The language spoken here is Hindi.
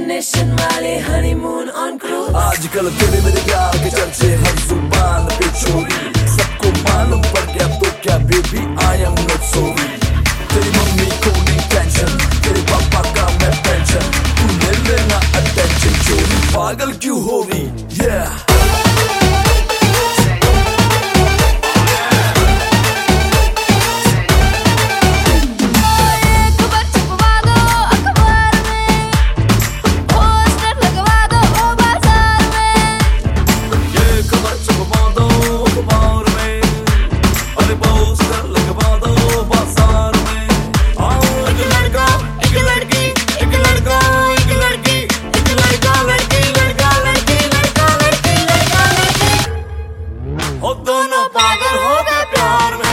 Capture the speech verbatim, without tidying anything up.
डेस्टिनेशन वाले हनीमून ऑन क्रूज। आजकल तेरे मेरे प्यार के चर्चे हर जुबान पे चोरी, सबको मालूम पड़ गया तो क्या baby I am not sorry. तेरी मम्मी को नहीं टेंशन, तेरे पापा का मैं पेंशन, तू ले लेना अटेंशन, चोरी पागल क्यों हो रही yeah। दोनों पागल हो गए प्यार में।